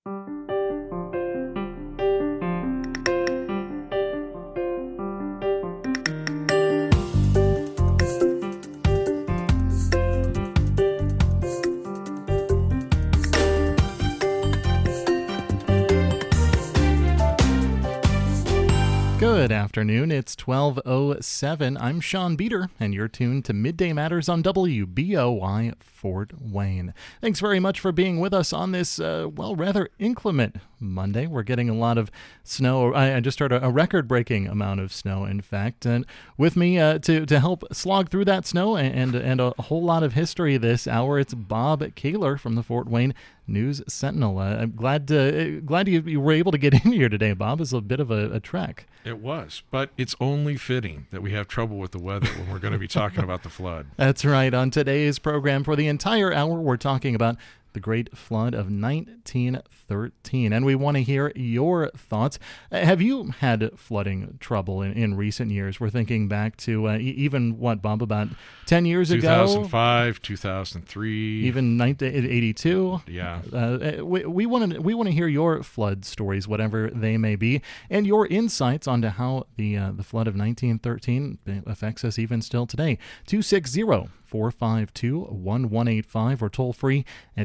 Good afternoon. It's 12:07. I'm Sean Beater, and you're tuned to Midday Matters on WBOI Fort Wayne. Thanks very much for being with us on this, rather inclement Monday. We're getting a lot of snow. I just heard a record-breaking amount of snow, in fact. And with me to help slog through that snow and a whole lot of history this hour, it's Bob Kaler from the Fort Wayne News Sentinel. I'm glad you were able to get in here today, Bob. It's a bit of a trek. It was, but it's only fitting that we have trouble with the weather when we're going to be talking about the flood. That's right. On today's program, for the entire hour, we're talking about the Great Flood of 1913, and we want to hear your thoughts. Have you had flooding trouble in recent years? We're thinking back to even, Bob, about 10 years 2005, ago? 2003. Even 1982? Yeah. We want to hear your flood stories, whatever they may be, and your insights onto how the flood of 1913 affects us even still today. 260-452-1185 or toll free at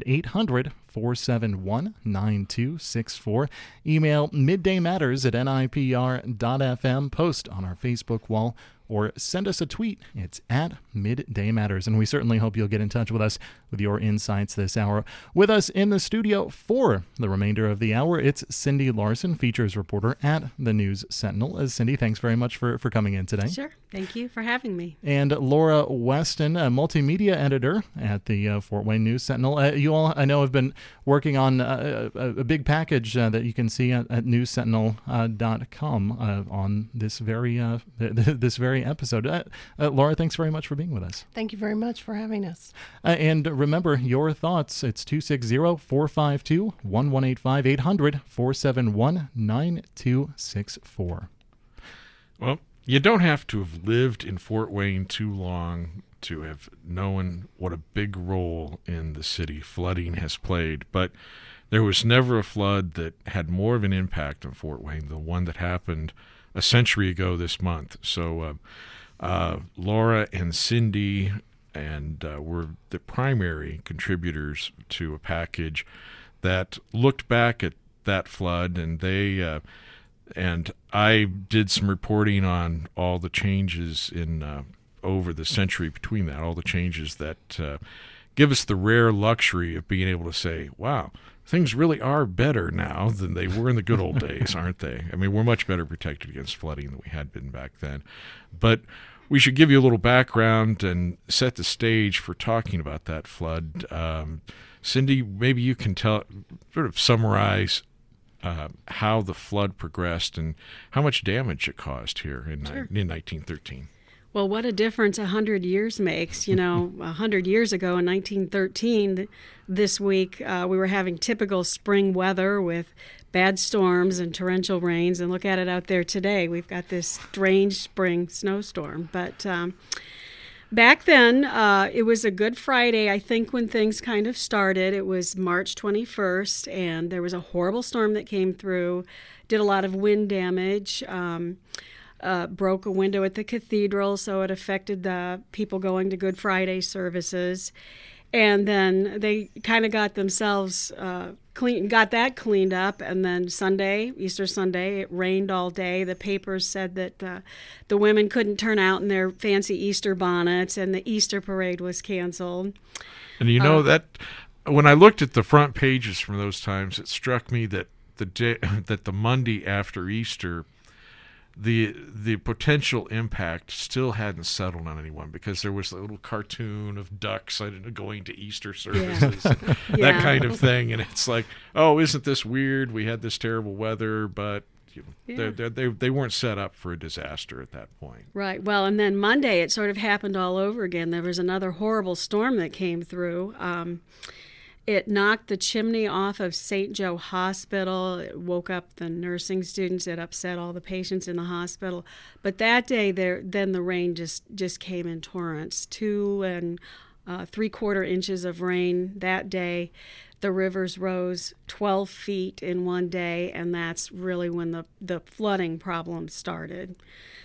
800-471-9264. Email middaymatters@nipr.fm. Post on our Facebook wall or send us a tweet. It's at Midday Matters. And we certainly hope you'll get in touch with us with your insights this hour. With us in the studio for the remainder of the hour, it's Cindy Larson, features reporter at the News Sentinel. Cindy, thanks very much for coming in today. Sure. Thank you for having me. And Laura Weston, a multimedia editor at the Fort Wayne News Sentinel. You all, I know, have been working on a big package that you can see at newssentinel.com on this very episode. Laura, thanks very much for being with us. Thank you very much for having us. And remember, your thoughts, it's 260-452-1185, 800-471-9264. Well, you don't have to have lived in Fort Wayne too long to have known what a big role in the city flooding has played, but there was never a flood that had more of an impact on Fort Wayne than the one that happened a century ago this month. So Laura and Cindy were the primary contributors to a package that looked back at that flood, and they and I did some reporting on all the changes in over the century between that, all the changes that give us the rare luxury of being able to say, wow, things really are better now than they were in the good old days, aren't they? I mean, we're much better protected against flooding than we had been back then. But we should give you a little background and set the stage for talking about that flood. Cindy, maybe you can summarize how the flood progressed and how much damage it caused here in 1913. Well, what a difference 100 years makes. 100 years ago in 1913, this week, we were having typical spring weather with bad storms and torrential rains. And look at it out there today. We've got this strange spring snowstorm. But back then, it was a Good Friday, I think, when things kind of started. It was March 21st, and there was a horrible storm that came through, did a lot of wind damage, broke a window at the cathedral, so it affected the people going to Good Friday services. And then they kind of got themselves got that cleaned up. And then Sunday, Easter Sunday, it rained all day. The papers said that the women couldn't turn out in their fancy Easter bonnets, and the Easter parade was canceled. And that when I looked at the front pages from those times, it struck me that the Monday after Easter, the potential impact still hadn't settled on anyone, because there was a little cartoon of ducks going to Easter services, that kind of thing. And it's like, oh, isn't this weird? We had this terrible weather, but they weren't set up for a disaster at that point. Right. Well, and then Monday it sort of happened all over again. There was another horrible storm that came through. It knocked the chimney off of St. Joe Hospital. It woke up the nursing students. It upset all the patients in the hospital. But that day, then the rain just came in torrents. 2 3/4 inches of rain that day. the rivers rose 12 feet in one day, and that's really when the flooding problem started.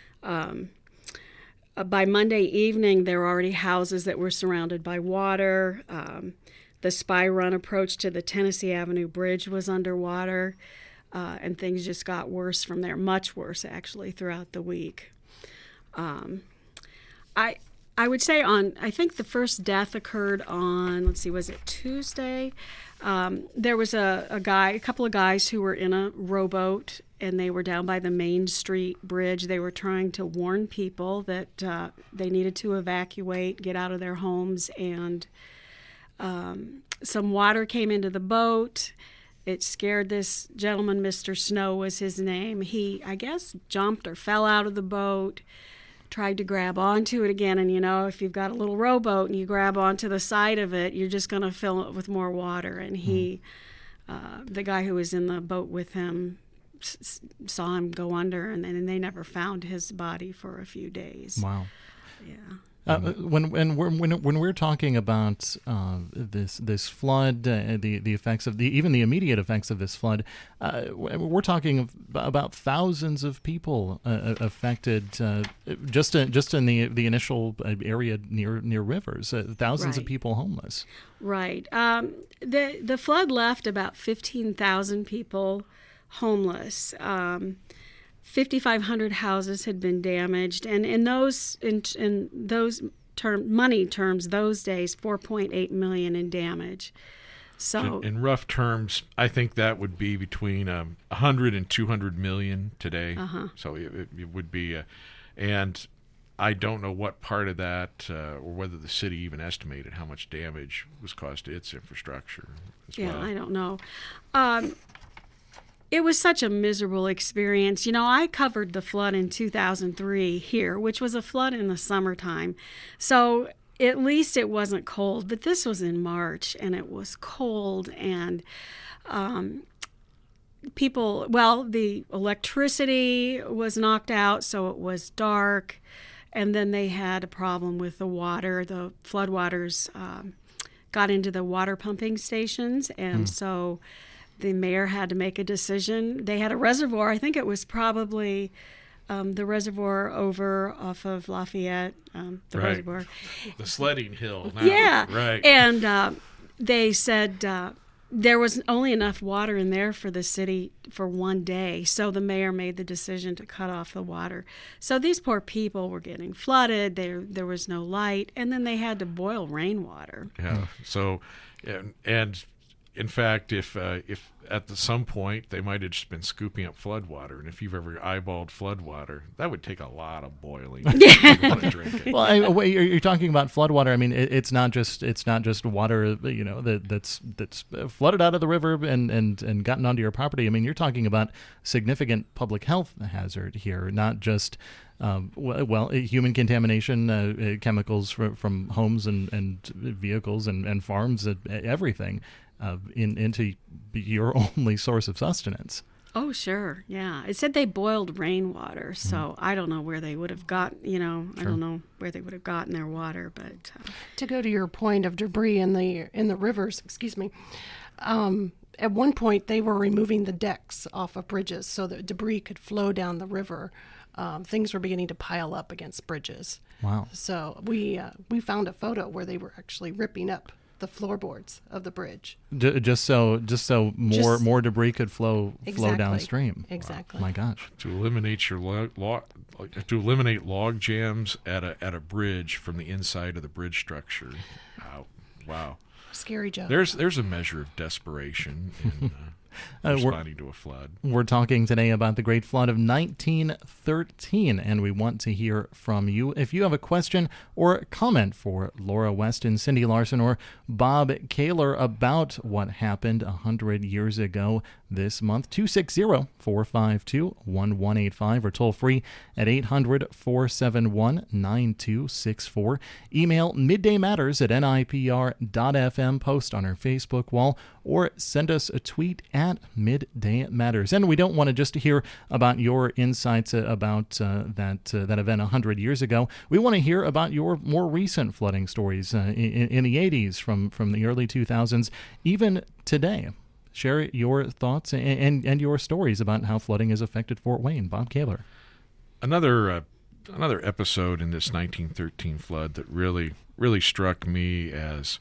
By Monday evening, there were already houses that were surrounded by water. The Spy Run approach to the Tennessee Avenue Bridge was underwater, and things just got worse from there, much worse, actually, throughout the week. I would say I think the first death occurred on, was it Tuesday? There was a couple of guys who were in a rowboat, and they were down by the Main Street Bridge. They were trying to warn people that they needed to evacuate, get out of their homes, and some water came into the boat. It scared this gentleman, Mr. Snow was his name. He, I guess, jumped or fell out of the boat, tried to grab onto it again, and if you've got a little rowboat and you grab onto the side of it, you're just going to fill it with more water. And the guy who was in the boat with him saw him go under, and they never found his body for a few days. Wow. Yeah. When we're talking about this flood, the effects of even the immediate effects of this flood, we're talking about thousands of people affected just in the initial area near rivers. Thousands of people homeless. Right. The flood left about 15,000 people homeless. 5,500 houses had been damaged, and in those money terms, those days, $4.8 million in damage. So, in rough terms, I think that would be between 100 and 200 million today. So it would be, and I don't know what part of that, or whether the city even estimated how much damage was caused to its infrastructure as well. I don't know. It was such a miserable experience. I covered the flood in 2003 here, which was a flood in the summertime. So at least it wasn't cold, but this was in March, and it was cold, and the electricity was knocked out, so it was dark, and then they had a problem with the water. The floodwaters got into the water pumping stations, and so the mayor had to make a decision. They had a reservoir. I think it was probably the reservoir over off of Lafayette, reservoir. The sledding hill now. Yeah. Right. And they said there was only enough water in there for the city for one day. So the mayor made the decision to cut off the water. So these poor people were getting flooded. There was no light. And then they had to boil rainwater. Yeah. So, and in fact, if at some point they might have just been scooping up floodwater, and if you've ever eyeballed floodwater, that would take a lot of boiling. You want to drink it. Well, you're talking about floodwater. I mean, it's not just water, that's flooded out of the river and gotten onto your property. I mean, you're talking about significant public health hazard here, not just human contamination, chemicals from homes and vehicles and farms, everything. Into your only source of sustenance. Oh, sure. Yeah. It said they boiled rainwater, so I don't know where they would have got, I don't know where they would have gotten their water, but... To go to your point of debris in the rivers, at one point they were removing the decks off of bridges so that debris could flow down the river. Things were beginning to pile up against bridges. Wow. So we found a photo where they were actually ripping up the floorboards of the bridge, just so more debris could flow downstream. Exactly. Wow. My gosh. To eliminate log jams at a bridge from the inside of the bridge structure. Wow. Scary job. There's a measure of desperation in responding to a flood. We're talking today about the Great Flood of 1913, and we want to hear from you. If you have a question or comment for Laura Weston, Cindy Larson, or Bob Kaler about what happened 100 years ago this month, 260-452-1185, or toll free at 800-471-9264. Email middaymatters@nipr.fm, post on our Facebook wall, or send us a tweet at Midday Matters. And we don't want to just hear about your insights about that event 100 years ago. We want to hear about your more recent flooding stories in the 80s, from the early 2000s, even today. Share your thoughts and your stories about how flooding has affected Fort Wayne. Bob Kaler. Another episode in this 1913 flood that really struck me as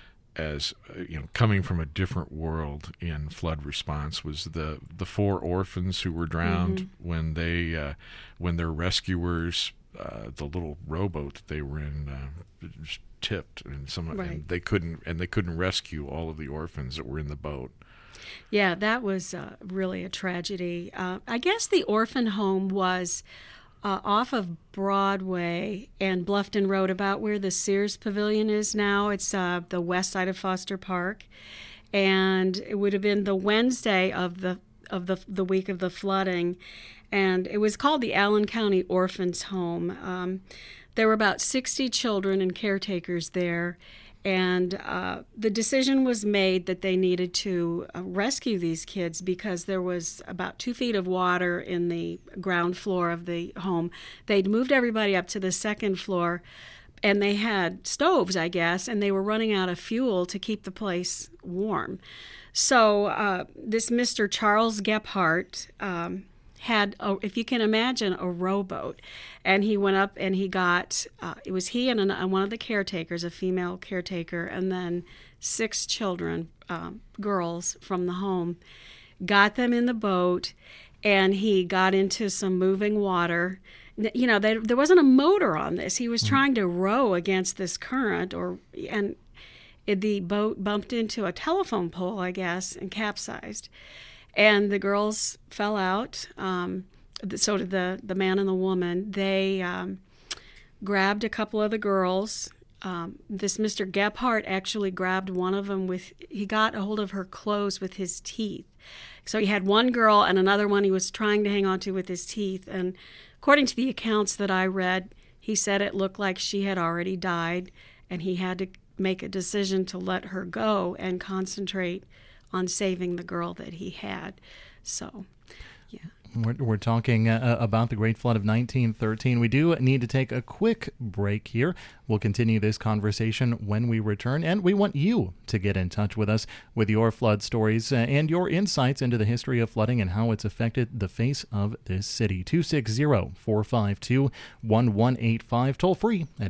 coming from a different world in flood response was the 4 orphans who were drowned when their rescuers, the little rowboat that they were in, just tipped, and and they couldn't rescue all of the orphans that were in the boat. Yeah, that was really a tragedy. I guess the orphan home was off of Broadway and Bluffton Road, about where the Sears Pavilion is now. It's the west side of Foster Park, and it would have been the Wednesday of the week of the flooding, and it was called the Allen County Orphans Home. There were about 60 children and caretakers there. And the decision was made that they needed to rescue these kids because there was about 2 feet of water in the ground floor of the home. They'd moved everybody up to the second floor, and they had stoves, I guess, and they were running out of fuel to keep the place warm. So this Mr. Charles Gephardt had, if you can imagine, a rowboat, and he went up and he got, it was he and one of the caretakers, a female caretaker, and then 6 children, girls from the home, got them in the boat, and he got into some moving water. You know, there wasn't a motor on this. He was trying to row against this current, and the boat bumped into a telephone pole, I guess, and capsized. And the girls fell out. So did the man and the woman. They grabbed a couple of the girls. This Mr. Gephardt actually grabbed one of them he got a hold of her clothes with his teeth. So he had one girl and another one he was trying to hang on to with his teeth. And according to the accounts that I read, he said it looked like she had already died, and he had to make a decision to let her go and concentrate on saving the girl that he had. So, yeah. We're talking about the Great Flood of 1913. We do need to take a quick break here. We'll continue this conversation when we return, and we want you to get in touch with us with your flood stories and your insights into the history of flooding and how it's affected the face of this city. 260-452-1185. Toll free at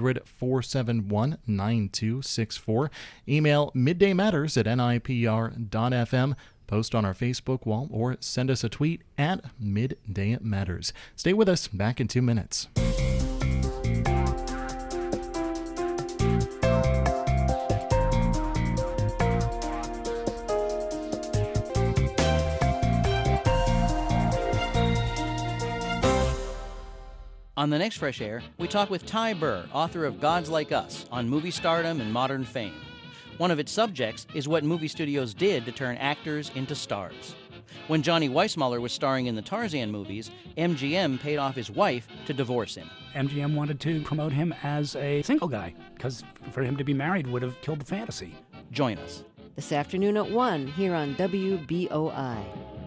800-471-9264. Email middaymatters@nipr.fm. Post on our Facebook wall or send us a tweet at Midday Matters. Stay with us. Back in 2 minutes. On the next Fresh Air, we talk with Ty Burr, author of Gods Like Us, on movie stardom and modern fame. One of its subjects is what movie studios did to turn actors into stars. When Johnny Weissmuller was starring in the Tarzan movies, MGM paid off his wife to divorce him. MGM wanted to promote him as a single guy, because for him to be married would have killed the fantasy. Join us. This afternoon at 1 here on WBOI.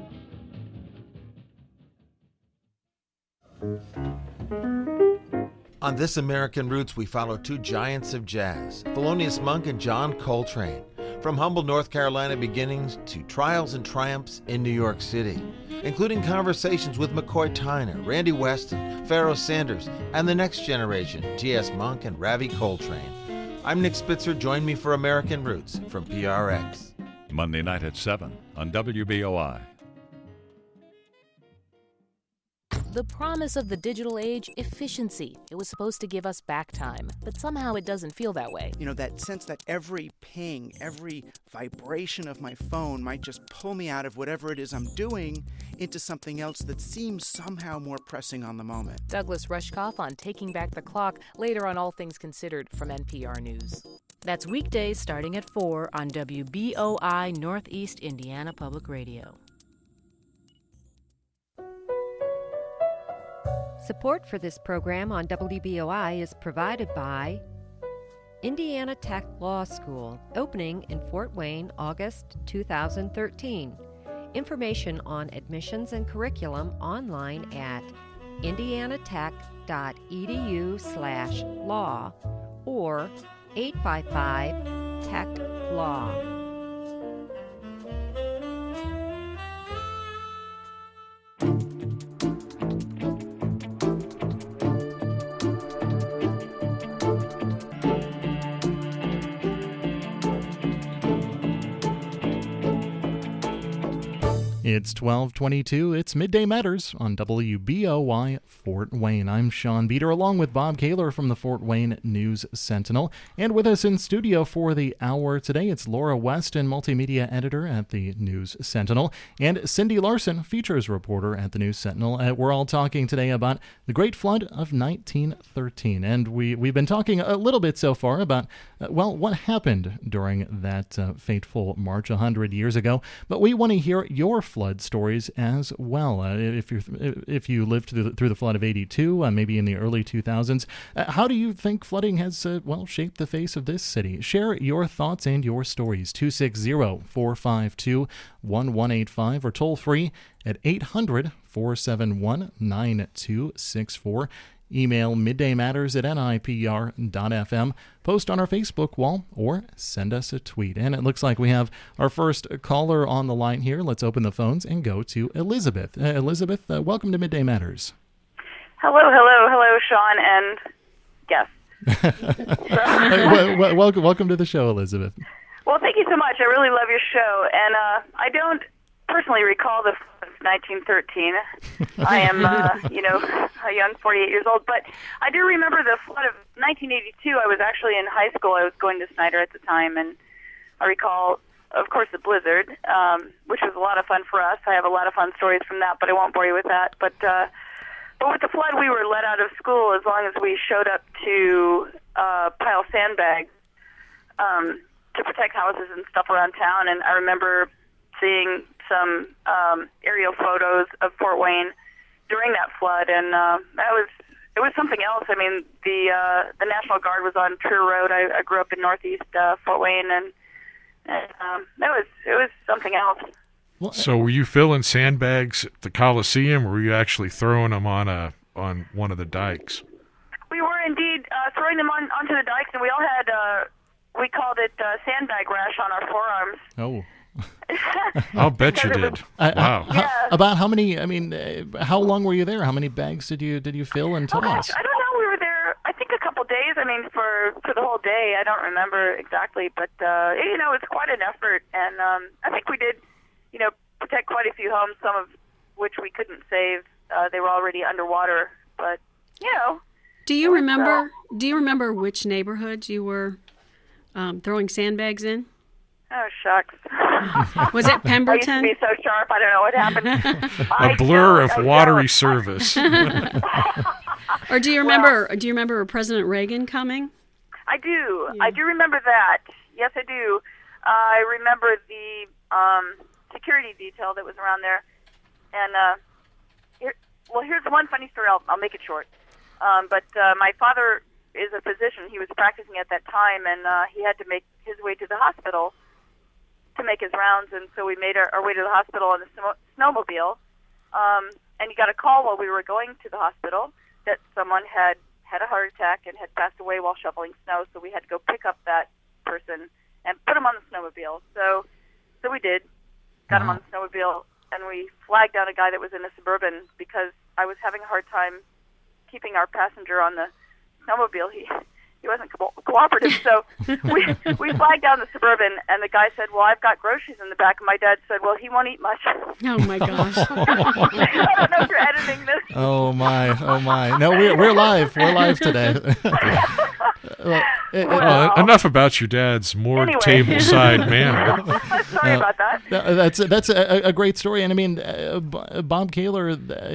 On This American Roots, we follow 2 giants of jazz, Thelonious Monk and John Coltrane, from humble North Carolina beginnings to trials and triumphs in New York City, including conversations with McCoy Tyner, Randy Weston, Pharoah Sanders, and the next generation, T.S. Monk and Ravi Coltrane. I'm Nick Spitzer. Join me for American Roots from PRX. Monday night at 7 on WBOI. The promise of the digital age, efficiency. It was supposed to give us back time, but somehow it doesn't feel that way. You know, that sense that every ping, every vibration of my phone might just pull me out of whatever it is I'm doing into something else that seems somehow more pressing on the moment. Douglas Rushkoff on Taking Back the Clock, later on All Things Considered from NPR News. That's weekdays starting at 4 on WBOI Northeast Indiana Public Radio. Support for this program on WBOI is provided by Indiana Tech Law School, opening in Fort Wayne, August 2013. Information on admissions and curriculum online at indianatech.edu/law or 855-TECH-LAW. It's 12:22. It's Midday Matters on WBOI Fort Wayne. I'm Sean Beater, along with Bob Kaler from the Fort Wayne News Sentinel. And with us in studio for the hour today, it's Laura Weston, multimedia editor at the News Sentinel, and Cindy Larson, features reporter at the News Sentinel. We're all talking today about the Great Flood of 1913. And we've been talking a little bit so far about, what happened during that fateful March 100 years ago. But we want to hear your flood stories as well. If you lived through the flood of '82, maybe in the early 2000s, how do you think flooding has shaped the face of this city? Share your thoughts and your stories. 260-452-1185 or toll free at 800-471-9264. Email middaymatters@nipr.fm, post on our Facebook wall, or send us a tweet. And it looks like we have our first caller on the line here. Let's open the phones and go to Elizabeth. Elizabeth, welcome to Midday Matters. Hello, Sean and guests. Welcome to the show, Elizabeth. Well, thank you so much. I really love your show, and I don't personally recall the 1913. I am, a young 48 years old, but I do remember the flood of 1982. I was actually in high school. I was going to Snyder at the time, and I recall, of course, the blizzard, which was a lot of fun for us. I have a lot of fun stories from that, but I won't bore you with that. But with the flood, we were let out of school as long as we showed up to pile sandbags to protect houses and stuff around town. And I remember seeing some aerial photos of Fort Wayne during that flood, and it was something else. I mean, the National Guard was on Trier Road. I grew up in Northeast Fort Wayne, and it was something else. So were you filling sandbags at the Coliseum, or were you actually throwing them on one of the dikes? We were indeed throwing them onto the dikes, and we all had we called it sandbag rash on our forearms. Oh. I'll bet you did. Wow. About how many? I mean, how long were you there? How many bags did you fill and toss? Oh gosh, I don't know. We were there, I think, a couple days. I mean, for the whole day. I don't remember exactly, but it's quite an effort, and I think we did, protect quite a few homes, some of which we couldn't save. They were already underwater, but Do you remember which neighborhoods you were throwing sandbags in? Oh, shucks. Was it Pemberton? I used to be so sharp, I don't know what happened. A blur of watery service. Or do you remember President Reagan coming? I do. Yeah. I do remember that. Yes, I do. I remember the security detail that was around there. And here's one funny story. I'll make it short. But my father is a physician. He was practicing at that time, and he had to make his way to the hospital to make his rounds, and so we made our way to the hospital on the snowmobile, and he got a call while we were going to the hospital that someone had a heart attack and had passed away while shoveling snow, so we had to go pick up that person and put him on the snowmobile. So we did, got him on the snowmobile, and we flagged down a guy that was in a Suburban because I was having a hard time keeping our passenger on the snowmobile. He wasn't cooperative, so we flagged down the Suburban, and the guy said, "Well, I've got groceries in the back." And my dad said, "Well, he won't eat much." Oh my gosh! I don't know if you're editing this. Oh my! No, we're live. We're live today. Enough about your dad's morgue table side manner. Sorry about that. That's a great story, and I mean, Bob Kaler,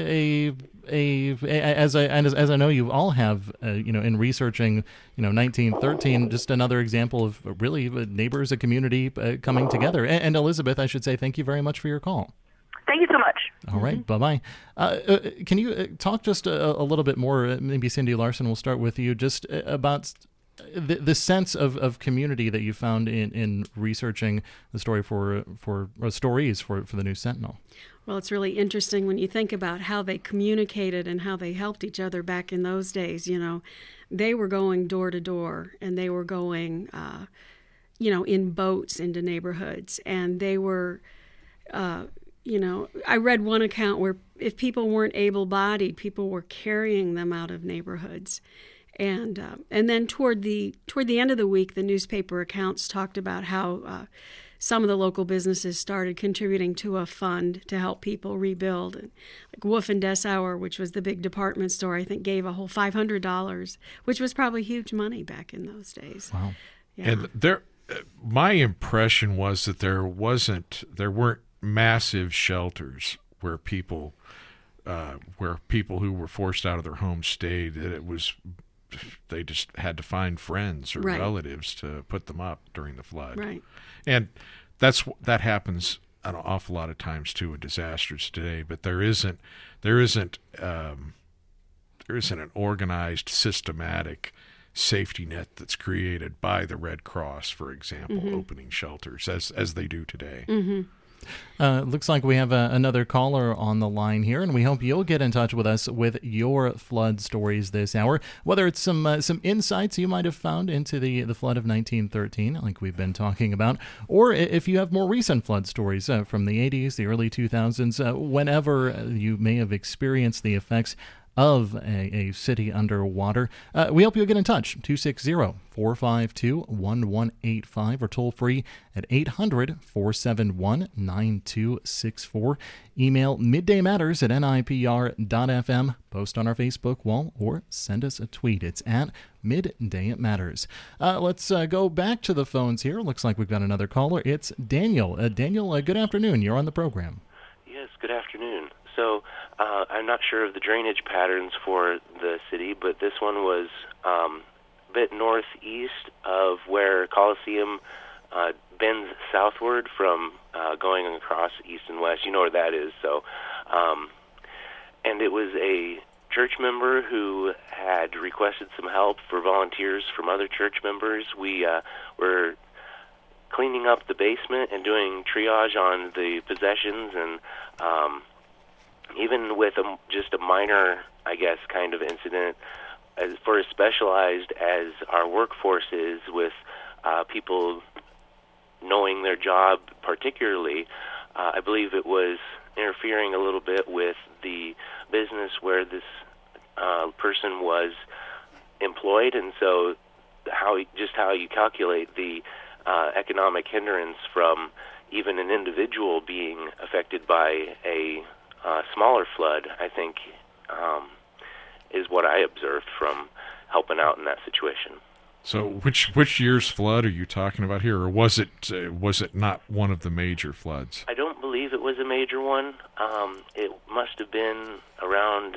as I know you all have, in researching, 1913, just another example of really neighbors, a community coming together. And Elizabeth, I should say, thank you very much for your call. Thank you so much. All right, bye-bye. Can you talk just a little bit more, maybe Cindy Larson, we'll start with you, just about the sense of community that you found in researching the story for stories for the News Sentinel? Well, it's really interesting when you think about how they communicated and how they helped each other back in those days. They were going door to door, and they were going, in boats into neighborhoods, and they were, I read one account where if people weren't able-bodied, people were carrying them out of neighborhoods. And then toward the end of the week, the newspaper accounts talked about how some of the local businesses started contributing to a fund to help people rebuild. And like Wolf and Dessauer, which was the big department store, I think gave a whole $500, which was probably huge money back in those days. Wow. Yeah. And my impression was that there weren't massive shelters where people who were forced out of their homes stayed. That they just had to find friends or relatives to put them up during the flood. Right. And that happens an awful lot of times too in disasters today. But there isn't an organized, systematic safety net that's created by the Red Cross, for example, opening shelters as they do today. Mm-hmm. Looks like we have another caller on the line here, and we hope you'll get in touch with us with your flood stories this hour, whether it's some insights you might have found into the flood of 1913, like we've been talking about, or if you have more recent flood stories from the 80s, the early 2000s, whenever you may have experienced the effects of a city underwater. We hope you'll get in touch, 260-452-1185, or toll free at 800-471-9264. Email middaymatters@nipr.fm, post on our Facebook wall, or send us a tweet. It's at Midday Matters. Let's go back to the phones here. Looks like we've got another caller. It's Daniel. Daniel, good afternoon. You're on the program. Yes, good afternoon. So I'm not sure of the drainage patterns for the city, but this one was a bit northeast of where Coliseum bends southward from going across east and west. You know where that is. So, and it was a church member who had requested some help for volunteers from other church members. We were cleaning up the basement and doing triage on the possessions, and even with just a minor, I guess, kind of incident, for as specialized as our workforce is with people knowing their job particularly, I believe it was interfering a little bit with the business where this person was employed, and so how you calculate the economic hindrance from even an individual being affected by a smaller flood, I think, is what I observed from helping out in that situation. So, which year's flood are you talking about here, or was it not one of the major floods? I don't believe it was a major one. It must have been around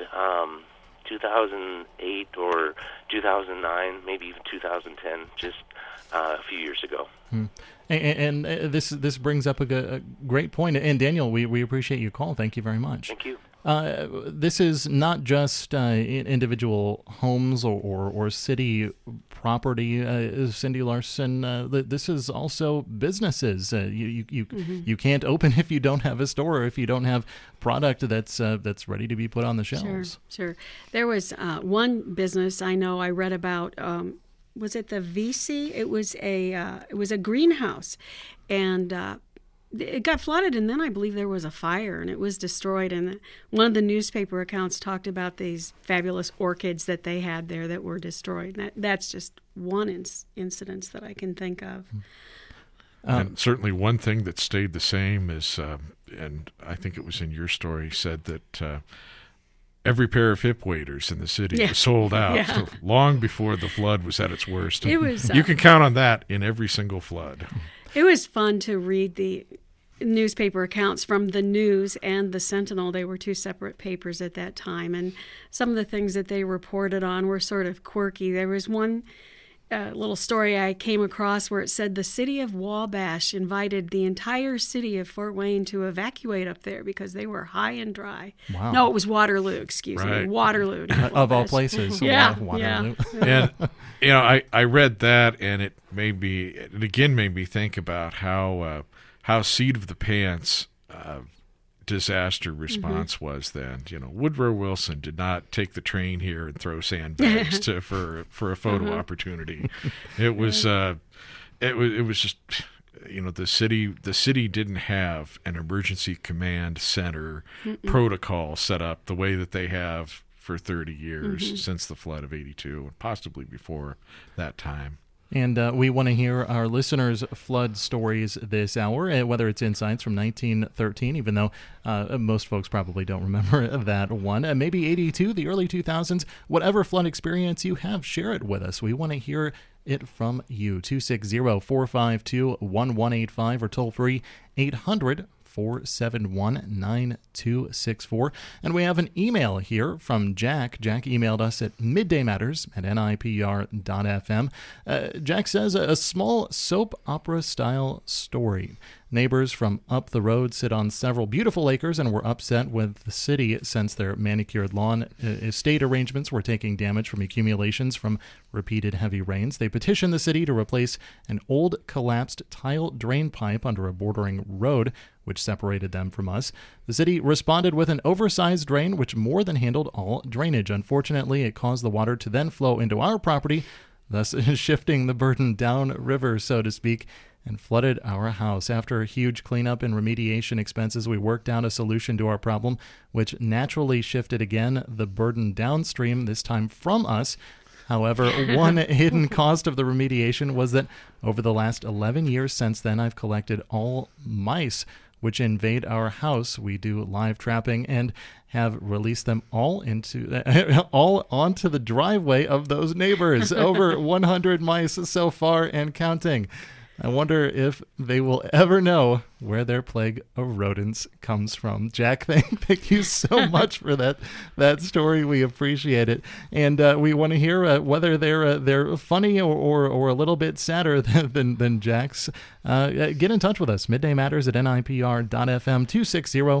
2008 or 2009, maybe even 2010, just a few years ago. And this brings up a great point. And Daniel, we appreciate your call. Thank you very much. Thank you. This is not just individual homes or city property, Cindy Larson. This is also businesses. You can't open if you don't have a store or if you don't have product that's ready to be put on the shelves. Sure. There was one business I know I read about. Was it the VC? It was a greenhouse, and it got flooded, and then I believe there was a fire, and it was destroyed. And one of the newspaper accounts talked about these fabulous orchids that they had there that were destroyed. That's just one incident that I can think of. And certainly one thing that stayed the same is, and I think it was in your story, said that every pair of hip waders in the city was sold out long before the flood was at its worst. It was, you can count on that in every single flood. It was fun to read the newspaper accounts from the News and the Sentinel. They were two separate papers at that time, and some of the things that they reported on were sort of quirky. There was one little story I came across where it said the city of Wabash invited the entire city of Fort Wayne to evacuate up there because they were high and dry. Wow. No, it was Waterloo, excuse me. Waterloo. Of all places. Waterloo. And, I read that, and it again made me think about how seat of the pants disaster response was then. Woodrow Wilson did not take the train here and throw sandbags for a photo opportunity. It was just the city didn't have an emergency command center protocol set up the way that they have for 30 years since the flood of 82 and possibly before that time. And we want to hear our listeners' flood stories this hour, whether it's insights from 1913, even though most folks probably don't remember that one. Maybe 82, the early 2000s. Whatever flood experience you have, share it with us. We want to hear it from you. 260-452-1185 or toll free 800-471-9264. And we have an email here from Jack. Jack emailed us at middaymatters@nipr.fm. Jack says, a small soap opera style story. Neighbors from up the road sit on several beautiful acres and were upset with the city since their manicured lawn estate arrangements were taking damage from accumulations from repeated heavy rains. They petitioned the city to replace an old collapsed tile drain pipe under a bordering road which separated them from us. The city responded with an oversized drain which more than handled all drainage. Unfortunately, it caused the water to then flow into our property, thus shifting the burden downriver, so to speak, and flooded our house. After a huge cleanup and remediation expenses, we worked out a solution to our problem, which naturally shifted again the burden downstream, this time from us. However, one hidden cost of the remediation was that over the last 11 years since then, I've collected all mice which invade our house. We do live trapping and have released them all onto the driveway of those neighbors. Over 100 mice so far and counting. I wonder if they will ever know where their plague of rodents comes from. Jack, thank you so much for that story. We appreciate it, and we want to hear whether they're funny or a little bit sadder than Jack's. Get in touch with us. middaymatters@nipr.fm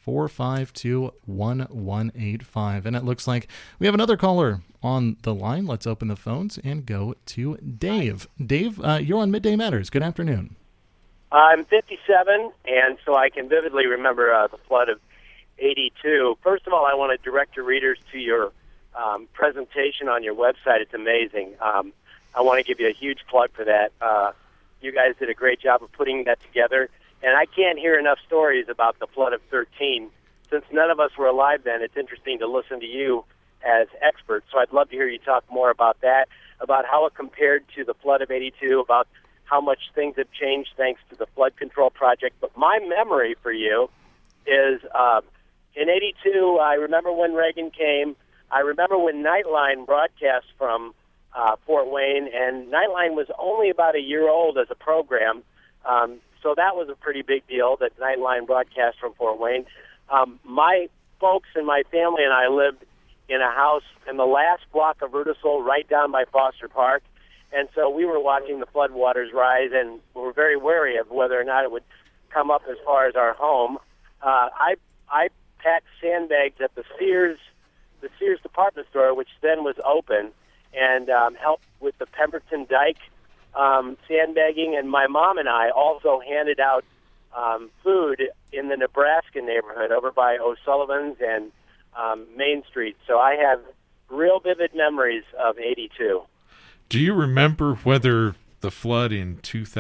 260-452-1185. And it looks like we have another caller on the line. Let's open the phones and go to Dave. Dave, you're on Midday Matters. Good afternoon. I'm 57, and so I can vividly remember the flood of 82. First of all, I want to direct your readers to your presentation on your website. It's amazing. I want to give you a huge plug for that. You guys did a great job of putting that together. And I can't hear enough stories about the flood of 13. Since none of us were alive then, it's interesting to listen to you as experts. So I'd love to hear you talk more about that, about how it compared to the flood of 82, about how much things have changed thanks to the flood control project. But my memory for you is in 82, I remember when Reagan came. I remember when Nightline broadcast from Fort Wayne, and Nightline was only about a year old as a program. So that was a pretty big deal that Nightline broadcast from Fort Wayne. My folks and my family and I lived in a house in the last block of Rudisill right down by Foster Park. And so we were watching the floodwaters rise, and we were very wary of whether or not it would come up as far as our home. I packed sandbags at the Sears department store, which then was open, and helped with the Pemberton Dike sandbagging, and my mom and I also handed out food in the Nebraska neighborhood over by O'Sullivan's and Main Street. So I have real vivid memories of 82. Do you remember whether the flood in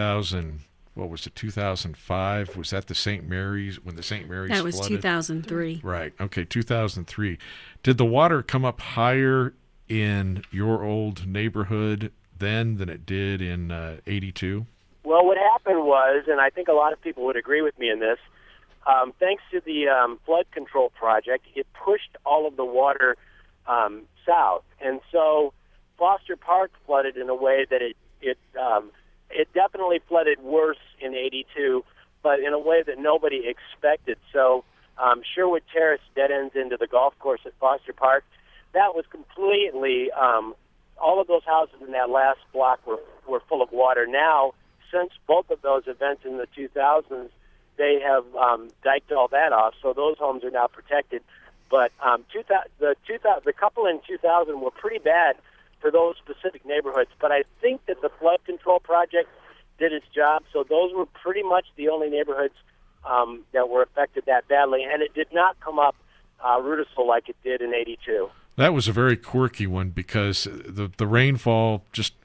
2005, was that the St. Mary's, when the St. Mary's flooded? That was 2003. Right, okay, 2003. Did the water come up higher in your old neighborhood then than it did in 82? Well, what happened was, and I think a lot of people would agree with me in this, thanks to the flood control project, it pushed all of the water south. And so Foster Park flooded in a way that it definitely flooded worse in 82, but in a way that nobody expected. So Sherwood Terrace dead ends into the golf course at Foster Park. That was completely all of those houses in that last block were full of water. Now, since both of those events in the 2000s, they have diked all that off, so those homes are now protected. But the couple in 2000 were pretty bad for those specific neighborhoods. But I think that the flood control project did its job, so those were pretty much the only neighborhoods that were affected that badly, and it did not come up Rudisville like it did in '82. That was a very quirky one because the rainfall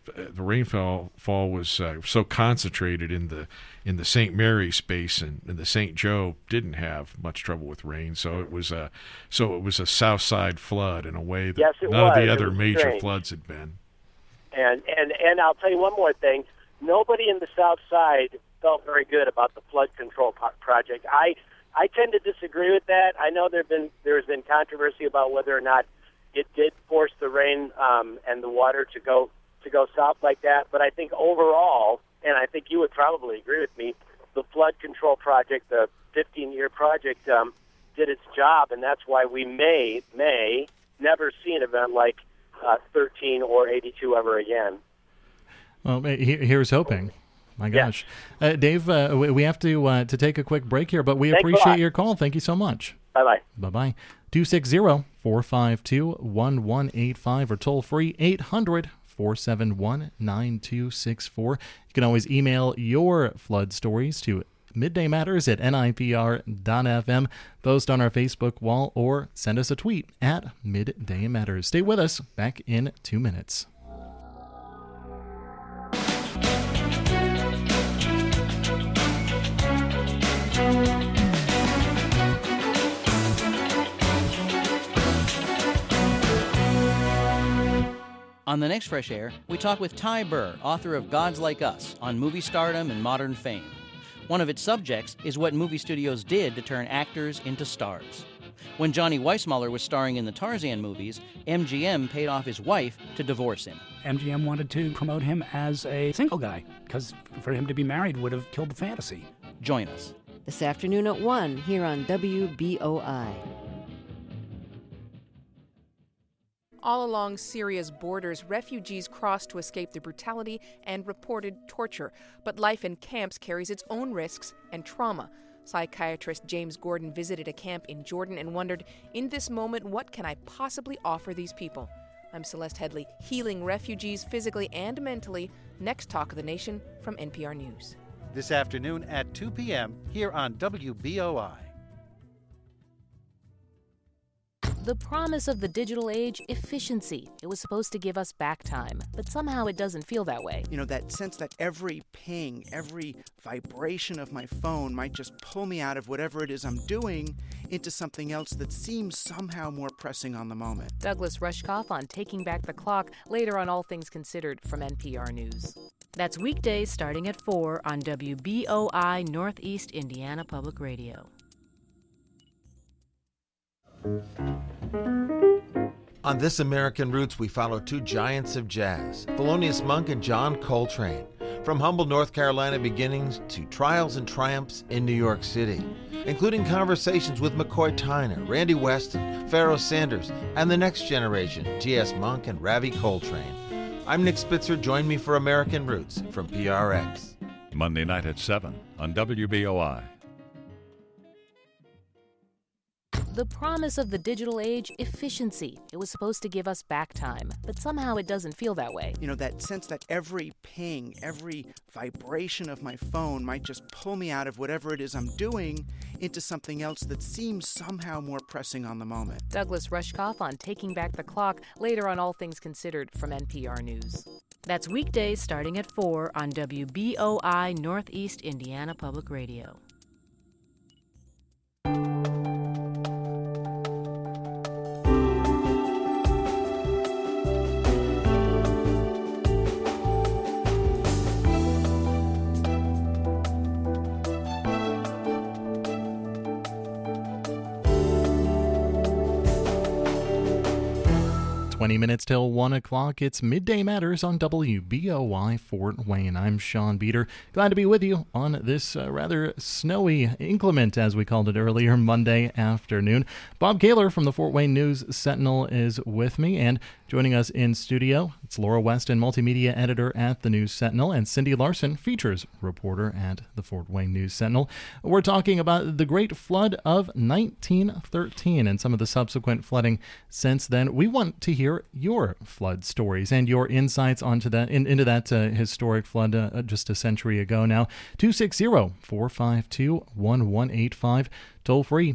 was so concentrated in the St. Mary's space, and the St. Joe didn't have much trouble with rain, so it was a south side flood in a way that none of the other major floods had been. And I'll tell you one more thing: nobody in the south side felt very good about the flood control project. I tend to disagree with that. I know there's been controversy about whether or not it did force the rain and the water to go south like that. But I think overall, and I think you would probably agree with me, the flood control project, the 15-year project, did its job, and that's why we may never see an event like 13 or 82 ever again. Well, here's hoping. My gosh. Yeah. Dave, we have to take a quick break here, but we appreciate your call. Thank you so much. Bye-bye. Bye-bye. 260-452-1185 or toll free 800-471-9264. You can always email your flood stories to middaymatters@nipr.fm, post on our Facebook wall, or send us a tweet at Midday Matters. Stay with us. Back in 2 minutes. On the next Fresh Air, we talk with Ty Burr, author of Gods Like Us, on movie stardom and modern fame. One of its subjects is what movie studios did to turn actors into stars. When Johnny Weissmuller was starring in the Tarzan movies, MGM paid off his wife to divorce him. MGM wanted to promote him as a single guy, because for him to be married would have killed the fantasy. Join us. This afternoon at 1 here on WBOI. All along Syria's borders, refugees cross to escape the brutality and reported torture. But life in camps carries its own risks and trauma. Psychiatrist James Gordon visited a camp in Jordan and wondered, in this moment, what can I possibly offer these people? I'm Celeste Headley, healing refugees physically and mentally. Next Talk of the Nation from NPR News. This afternoon at 2 p.m. here on WBOI. The promise of the digital age, efficiency. It was supposed to give us back time, but somehow it doesn't feel that way. You know, that sense that every ping, every vibration of my phone might just pull me out of whatever it is I'm doing into something else that seems somehow more pressing on the moment. Douglas Rushkoff on Taking Back the Clock, later on All Things Considered from NPR News. That's weekdays starting at 4 on WBOI Northeast Indiana Public Radio. On This American Roots, we follow two giants of jazz, Thelonious Monk and John Coltrane, from humble North Carolina beginnings to trials and triumphs in New York City, including conversations with McCoy Tyner, Randy Weston, Pharoah Sanders, and the next generation, T.S. Monk and Ravi Coltrane. I'm Nick Spitzer. Join me for American Roots from PRX. Monday night at 7 on WBOI. The promise of the digital age, efficiency. It was supposed to give us back time, but somehow it doesn't feel that way. You know, that sense that every ping, every vibration of my phone might just pull me out of whatever it is I'm doing into something else that seems somehow more pressing on the moment. Douglas Rushkoff on Taking Back the Clock, later on All Things Considered from NPR News. That's weekdays starting at 4 on WBOI Northeast Indiana Public Radio. Minutes till 1 o'clock. It's Midday Matters on WBOI Fort Wayne. I'm Sean Beater. Glad to be with you on this rather snowy, inclement, as we called it earlier, Monday afternoon. Bob Kaler from the Fort Wayne News Sentinel is with me, and Joining us in studio, it's Laura Weston, multimedia editor at the News Sentinel, and Cindy Larson, features reporter at the Fort Wayne News Sentinel. We're talking about the Great Flood of 1913 and some of the subsequent flooding since then. We want to hear your flood stories and your insights onto that into that historic flood just a century ago now. 260-452-1185. Toll free,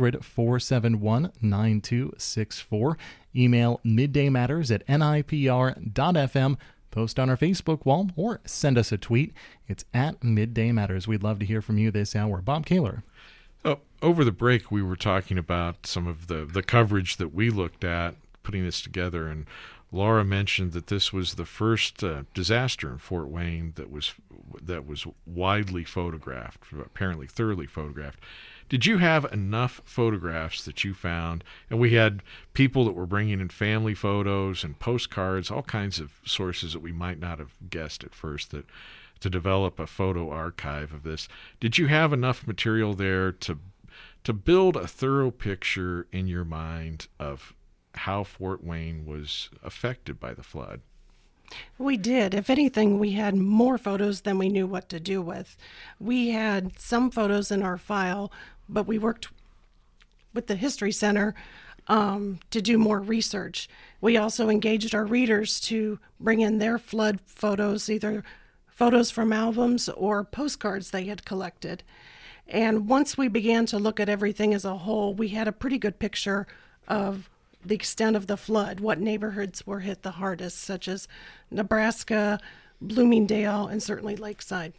800-471-9264. Email middaymatters@nipr.fm. Post on our Facebook wall or send us a tweet. It's at Midday Matters. We'd love to hear from you this hour. Bob Kaler. Oh, over the break, we were talking about some of the coverage that we looked at putting this together, and Laura mentioned that this was the first disaster in Fort Wayne that was widely photographed, apparently thoroughly photographed. Did you have enough photographs that you found? And we had people that were bringing in family photos and postcards, all kinds of sources that we might not have guessed at first to develop a photo archive of this. Did you have enough material there to build a thorough picture in your mind of how Fort Wayne was affected by the flood? We did. If anything, we had more photos than we knew what to do with. We had some photos in our file, but we worked with the History Center to do more research. We also engaged our readers to bring in their flood photos, either photos from albums or postcards they had collected. And once we began to look at everything as a whole, we had a pretty good picture of the extent of the flood, what neighborhoods were hit the hardest, such as Nebraska, Bloomingdale, and certainly Lakeside.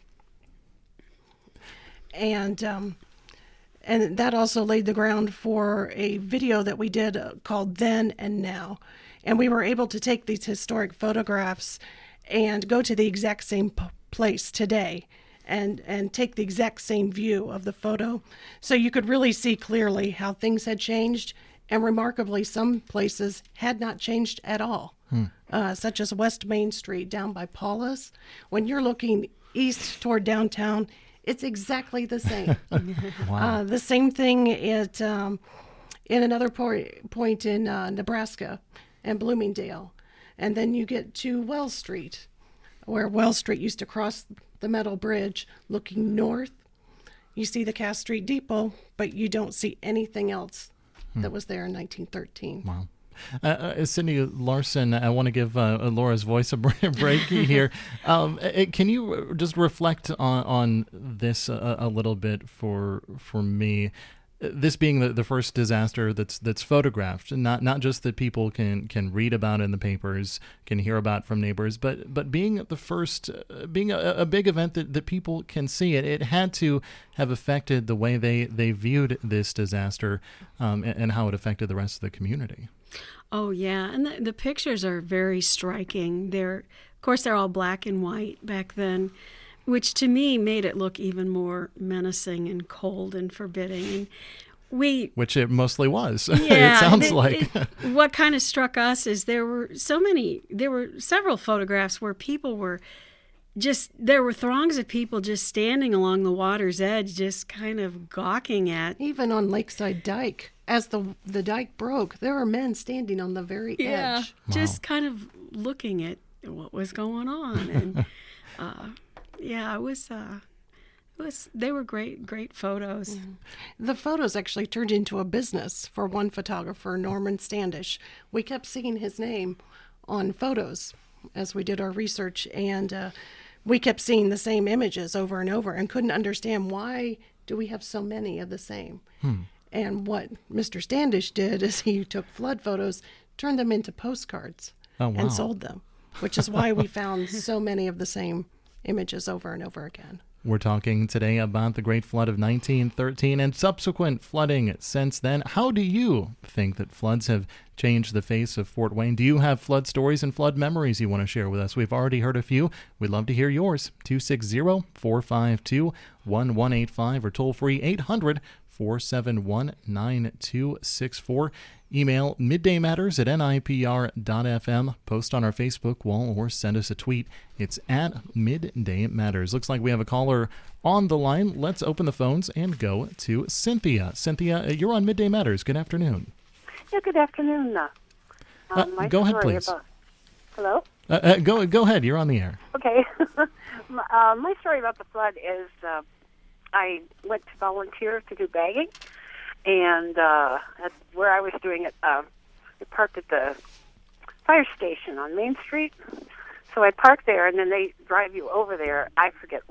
And that also laid the ground for a video that we did called Then and Now. And we were able to take these historic photographs and go to the exact same place today and take the exact same view of the photo. So you could really see clearly how things had changed. And remarkably, some places had not changed at all, such as West Main Street down by Paula's. When you're looking east toward downtown, it's exactly the same. Wow. The same thing at in another point in Nebraska and Bloomingdale. And then you get to Wells Street, where Wells Street used to cross the metal bridge looking north. You see the Cass Street Depot, but you don't see anything else that was there in 1913. Wow. Cindy Larson, I want to give Laura's voice a break here. Can you just reflect on this a little bit for me? This being the first disaster that's photographed, not just that people can read about in the papers, can hear about from neighbors, but being the first, being a big event that people can see. It had to have affected the way they viewed this disaster and how it affected the rest of the community. Oh, yeah. And the pictures are very striking. Of course, they're all black and white back then, which to me made it look even more menacing and cold and forbidding. And which it mostly was. Yeah, it sounds like. What kind of struck us is there were several photographs where people were there were throngs of people just standing along the water's edge, just kind of gawking at. Even on Lakeside Dike, as the dike broke, there were men standing on the very edge. Just kind of looking at what was going on. And they were great photos. Mm-hmm. The photos actually turned into a business for one photographer, Norman Standish. We kept seeing his name on photos as we did our research, and we kept seeing the same images over and over and couldn't understand why do we have so many of the same. And what Mr. Standish did is he took flood photos, turned them into postcards, and sold them, which is why we found so many of the same images over and over again. We're talking today about the Great Flood of 1913 and subsequent flooding since then. How do you think that floods have changed the face of Fort Wayne? Do you have flood stories and flood memories you want to share with us? We've already heard a few. We'd love to hear yours. 260-452-1185 or toll free 800-471-9264. Email middaymatters@nipr.fm. Post on our Facebook wall or send us a tweet. It's at Midday Matters. Looks like we have a caller on the line. Let's open the phones and go to Cynthia. Cynthia, you're on Midday Matters. Good afternoon. Yeah, good afternoon. Go ahead, please. Hello? Go ahead. You're on the air. Okay. My story about the flood is I went to volunteer to do bagging, and where I was doing it, we parked at the fire station on Main Street. So I parked there, and then they drive you over there. I forget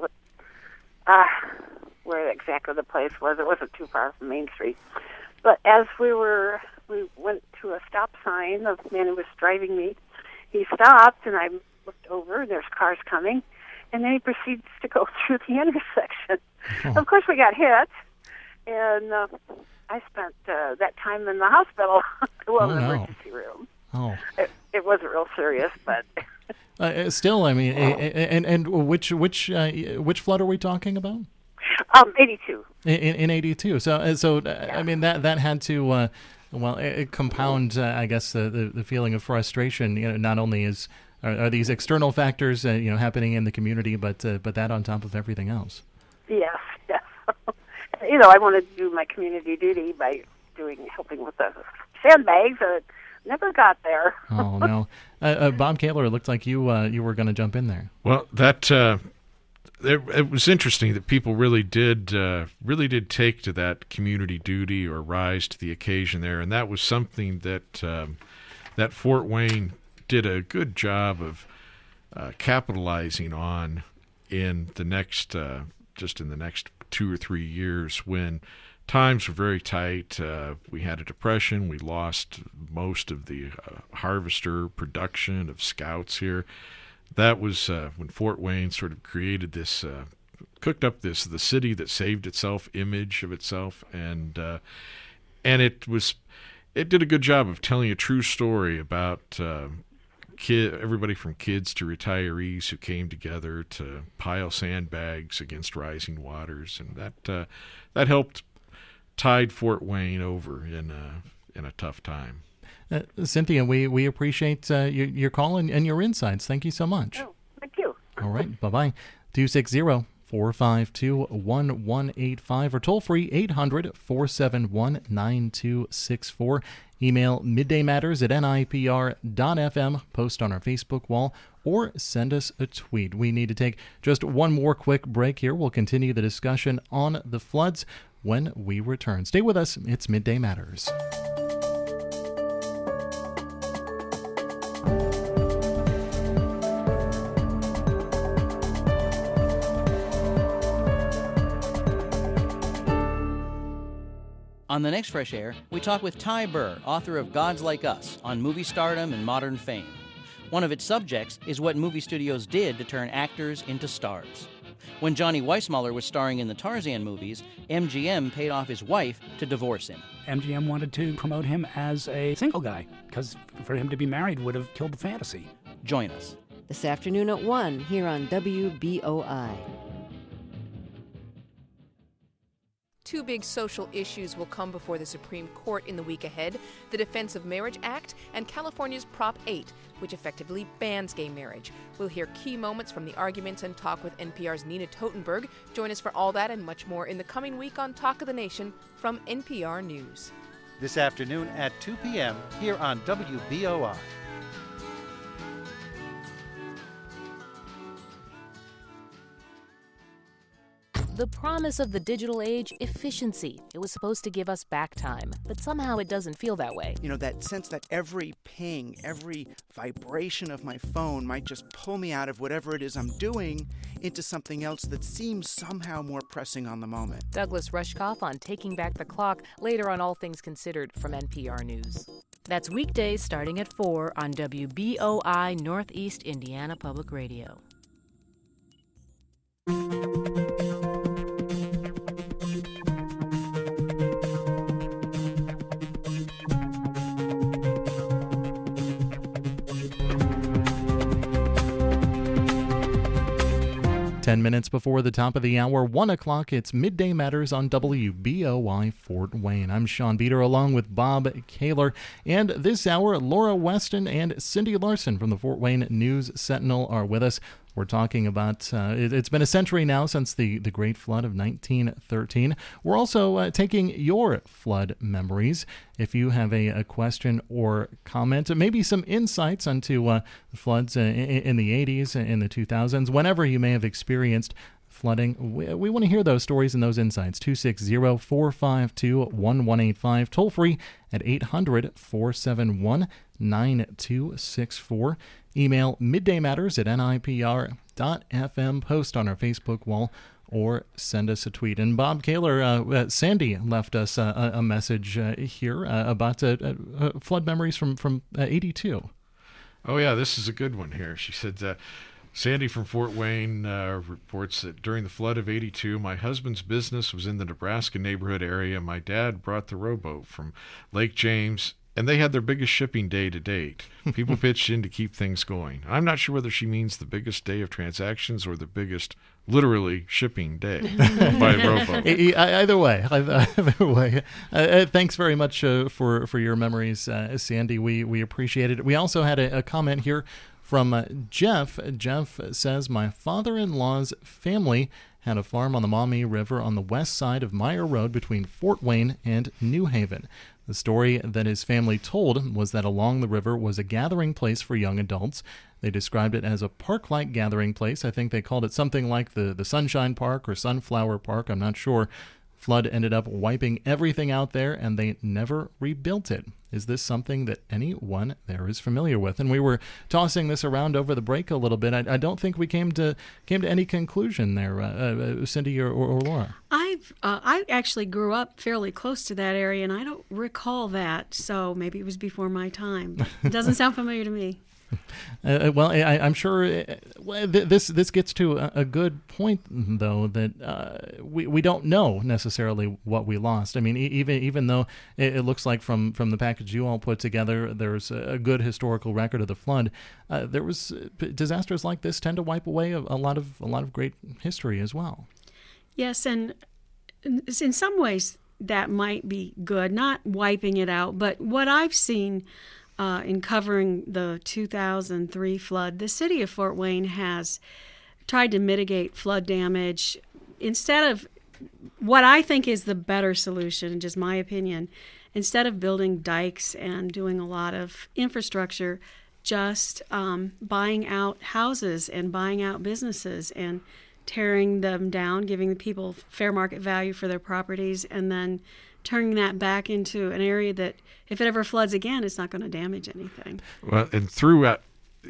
where exactly the place was. It wasn't too far from Main Street. But as we went to a stop sign, the man who was driving me, he stopped, and I looked over, and there's cars coming, and then he proceeds to go through the intersection. Oh. Of course, we got hit, and I spent that time in the hospital, the emergency room. Oh. It wasn't real serious, but... Still, I mean, and which flood are we talking about? 82. In 82. So yeah. I mean that had to compound, I guess, the feeling of frustration. Not only are these external factors happening in the community, but that on top of everything else. Yes. I wanted to do my community duty by helping with the sandbags. Never got there. Oh no, Bob Kaler, it looked like you were going to jump in there. Well, it was interesting that people really did take to that community duty or rise to the occasion there, and that was something that Fort Wayne did a good job of capitalizing on in the next 2 or 3 years when times were very tight. We had a depression. We lost most of the harvester production of scouts here. That was when Fort Wayne sort of created this, cooked up the city that saved itself image of itself, and it did a good job of telling a true story about everybody from kids to retirees who came together to pile sandbags against rising waters, and that helped tide Fort Wayne over in a tough time. Cynthia, we appreciate your call and your insights. Thank you so much. Oh, thank you. All right, bye-bye. 260-452-1185 or toll free 800-471-9264. Email middaymatters@nipr.fm, post on our Facebook wall, or send us a tweet. We need to take just one more quick break here. We'll continue the discussion on the floods when we return. Stay with us. It's Midday Matters. On the next Fresh Air, we talk with Ty Burr, author of Gods Like Us, on movie stardom and modern fame. One of its subjects is what movie studios did to turn actors into stars. When Johnny Weissmuller was starring in the Tarzan movies, MGM paid off his wife to divorce him. MGM wanted to promote him as a single guy, because for him to be married would have killed the fantasy. Join us. This afternoon at 1 here on WBOI. Two big social issues will come before the Supreme Court in the week ahead: the Defense of Marriage Act and California's Prop 8, which effectively bans gay marriage. We'll hear key moments from the arguments and talk with NPR's Nina Totenberg. Join us for all that and much more in the coming week on Talk of the Nation from NPR News. This afternoon at 2 p.m. here on WBOI. The promise of the digital age, efficiency. It was supposed to give us back time, but somehow it doesn't feel that way. That sense that every ping, every vibration of my phone might just pull me out of whatever it is I'm doing into something else that seems somehow more pressing on the moment. Douglas Rushkoff on Taking Back the Clock, later on All Things Considered from NPR News. That's weekdays starting at 4 on WBOI Northeast Indiana Public Radio. 10 minutes before the top of the hour, 1 o'clock, it's Midday Matters on WBOI Fort Wayne. I'm Sean Beater along with Bob Kaler. And this hour, Laura Weston and Cindy Larson from the Fort Wayne News Sentinel are with us. We're talking about, it's been a century now since the Great Flood of 1913. We're also taking your flood memories. If you have a question or comment, maybe some insights into floods in the 80s, in the 2000s, whenever you may have experienced flooding, we want to hear those stories and those insights. 260-452-1185, toll free at 800-471-9264. Email middaymatters@nipr.fm, post on our Facebook wall, or send us a tweet. And Bob Kaler, Sandy left us a message here about flood memories from 82. Oh, yeah, this is a good one here. She said, Sandy from Fort Wayne reports that during the flood of 82, my husband's business was in the Nebraska neighborhood area. My dad brought the rowboat from Lake James, and they had their biggest shipping day to date. People pitched in to keep things going. I'm not sure whether she means the biggest day of transactions or the biggest, literally, shipping day by rowboat. Either way. Thanks very much for your memories, Sandy. We appreciate it. We also had a comment here from Jeff. Jeff says, my father-in-law's family had a farm on the Maumee River on the west side of Meyer Road between Fort Wayne and New Haven. The story that his family told was that along the river was a gathering place for young adults. They described it as a park-like gathering place. I think they called it something like the Sunshine Park or Sunflower Park. I'm not sure. Flood ended up wiping everything out there, and they never rebuilt it. Is this something that anyone there is familiar with? And we were tossing this around over the break a little bit. I don't think we came to any conclusion there, Cindy or Laura. I actually grew up fairly close to that area, and I don't recall that. So maybe it was before my time. It doesn't sound familiar to me. Well, I'm sure this gets to a good point, though, that we don't know necessarily what we lost. I mean, even though it looks like from the package you all put together, there's a good historical record of the flood. There was disasters like this tend to wipe away a lot of great history as well. Yes, and in some ways that might be good, not wiping it out, but what I've seen in covering the 2003 flood, the city of Fort Wayne has tried to mitigate flood damage. Instead of what I think is the better solution, just my opinion, instead of building dikes and doing a lot of infrastructure, just buying out houses and buying out businesses and tearing them down, giving the people fair market value for their properties, and then turning that back into an area that, if it ever floods again, it's not going to damage anything. Well, and throughout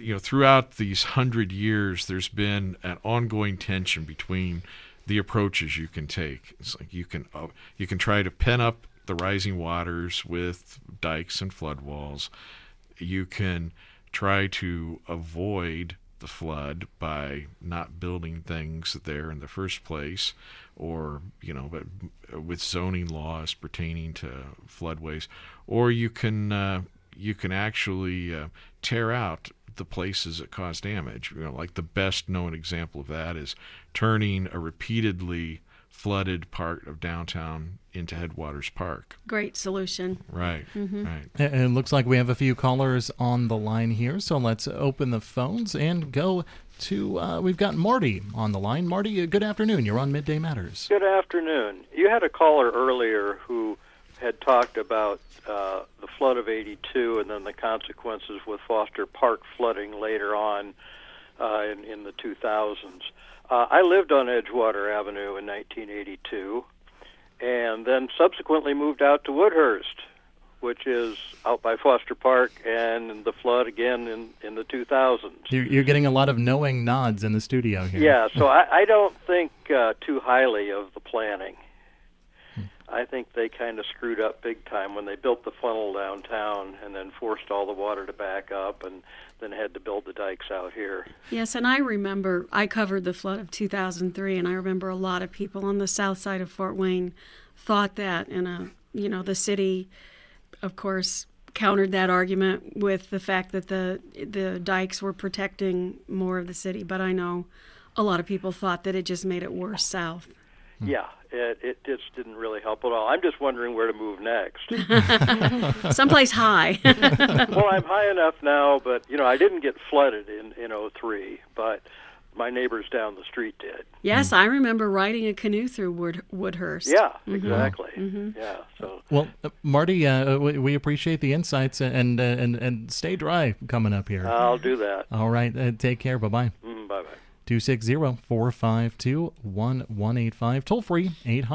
these 100 years, there's been an ongoing tension between the approaches you can take. It's like you can try to pen up the rising waters with dikes and flood walls. You can try to avoid the flood by not building things there in the first place, or but with zoning laws pertaining to floodways, or you can actually tear out the places that cause damage. Like the best known example of that is turning a repeatedly flooded part of downtown into Headwaters Park. Great solution. Right, mm-hmm. Right. And it looks like we have a few callers on the line here, so let's open the phones and go to, we've got Marty on the line. Marty, good afternoon. You're on Midday Matters. Good afternoon. You had a caller earlier who had talked about the flood of 82 and then the consequences with Foster Park flooding later on in the 2000s. I lived on Edgewater Avenue in 1982 and then subsequently moved out to Woodhurst, which is out by Foster Park, and the flood again in the 2000s. You're getting a lot of knowing nods in the studio here. Yeah, so I don't think too highly of the planning. I think they kind of screwed up big time when they built the funnel downtown and then forced all the water to back up and then had to build the dikes out here. Yes, and I remember I covered the flood of 2003, and I remember a lot of people on the south side of Fort Wayne thought that, and the city, of course, countered that argument with the fact that the dikes were protecting more of the city. But I know a lot of people thought that it just made it worse south. Yeah, it just didn't really help at all. I'm just wondering where to move next. Someplace high. Well, I'm high enough now, but I didn't get flooded in 03, but my neighbors down the street did. Yes, I remember riding a canoe through Woodhurst. Yeah, exactly. Mm-hmm. Yeah. So. Well, Marty, we appreciate the insights, and stay dry coming up here. I'll do that. All right. Take care. Bye-bye. Bye-bye. 260-452-1185. Toll free,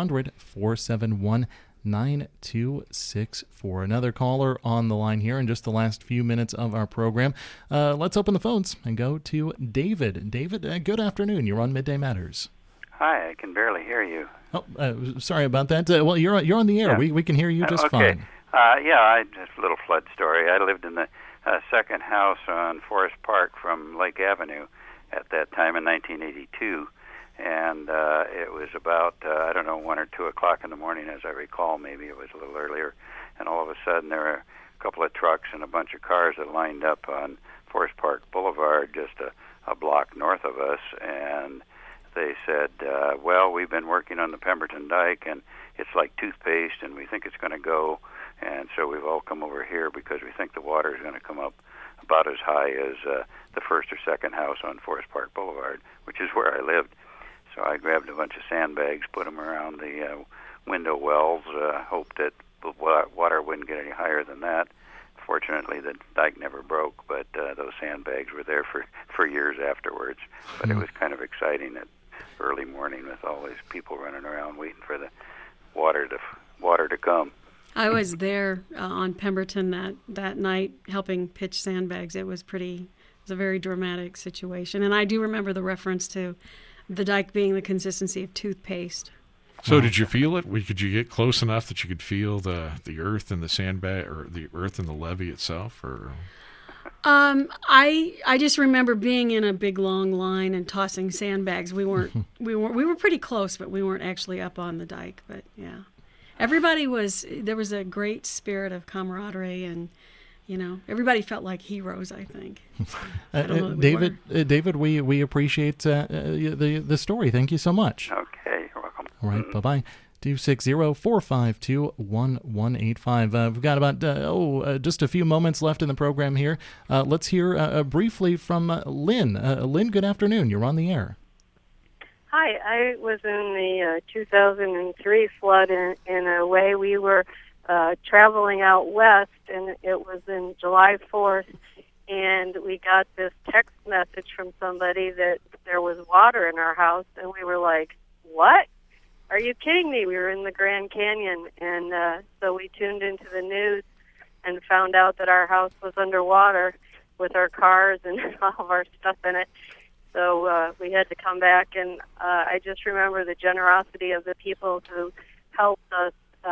800-471-9264. Another caller on the line here in just the last few minutes of our program. Let's open the phones and go to David. David, good afternoon. You're on Midday Matters. Hi, I can barely hear you. Oh, sorry about that. Well, you're on the air. Yeah. We can hear you just okay. fine. Just a little flood story. I lived in the second house on Forest Park from Lake Avenue at that time in 1982, and it was about 1 or 2 o'clock in the morning, as I recall. Maybe it was a little earlier, and all of a sudden there were a couple of trucks and a bunch of cars that lined up on Forest Park Boulevard, just a block north of us, and they said, well, we've been working on the Pemberton Dike, and it's like toothpaste, and we think it's going to go, and so we've all come over here because we think the water is going to come up about as high as the first or second house on Forest Park Boulevard, which is where I lived. So I grabbed a bunch of sandbags, put them around the window wells, hoped that the water wouldn't get any higher than that. Fortunately, the dike never broke, but those sandbags were there for years afterwards. But it was kind of exciting at early morning with all these people running around waiting for the water to come. I was there on Pemberton that night helping pitch sandbags. It was a very dramatic situation. And I do remember the reference to the dike being the consistency of toothpaste. So did you feel it? Could you get close enough that you could feel the earth and the sandbag, or the earth and the levee itself? Or I just remember being in a big long line and tossing sandbags. We were pretty close, but we weren't actually up on the dike. But yeah. There was a great spirit of camaraderie, and everybody felt like heroes, I think. David, we appreciate the story. Thank you so much. Okay, you're welcome. All right, bye-bye. 260-452-1185. We've got about just a few moments left in the program here. Let's hear briefly from Lynn. Lynn, good afternoon. You're on the air. Hi, I was in the 2003 flood in a way. We were traveling out west, and it was in July 4th, and we got this text message from somebody that there was water in our house, and we were like, what? Are you kidding me? We were in the Grand Canyon, and so we tuned into the news and found out that our house was underwater with our cars and all of our stuff in it. So we had to come back, and I just remember the generosity of the people who helped us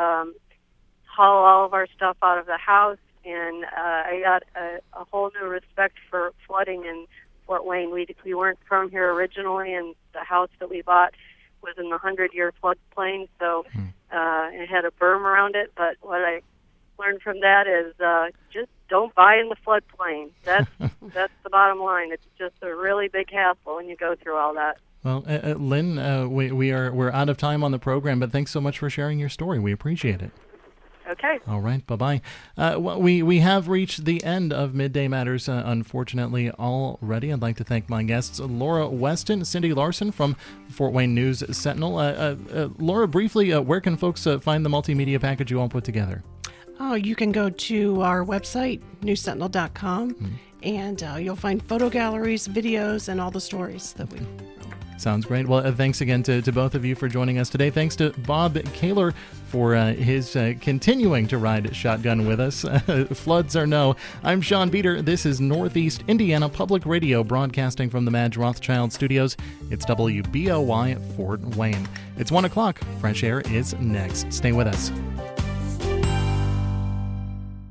haul all of our stuff out of the house, and I got a whole new respect for flooding in Fort Wayne. We weren't from here originally, and the house that we bought was in the 100-year floodplain, so it had a berm around it. But what I learned from that is just don't buy in the floodplain. That's the bottom line. It's just a really big hassle when you go through all that. Well, Lynn, we're out of time on the program, but thanks so much for sharing your story. We appreciate it. Okay. All right. Bye-bye. We have reached the end of Midday Matters, unfortunately, already. I'd like to thank my guests, Laura Weston, Cindy Larson from Fort Wayne News Sentinel. Laura, briefly, where can folks find the multimedia package you all put together? Oh, you can go to our website, newssentinel.com, and you'll find photo galleries, videos, and all the stories that we wrote. Sounds great. Well, thanks again to both of you for joining us today. Thanks to Bob Kaler for his continuing to ride shotgun with us. Floods or no. I'm Sean Beater. This is Northeast Indiana Public Radio, broadcasting from the Madge Rothschild Studios. It's WBOY Fort Wayne. It's 1 o'clock. Fresh Air is next. Stay with us.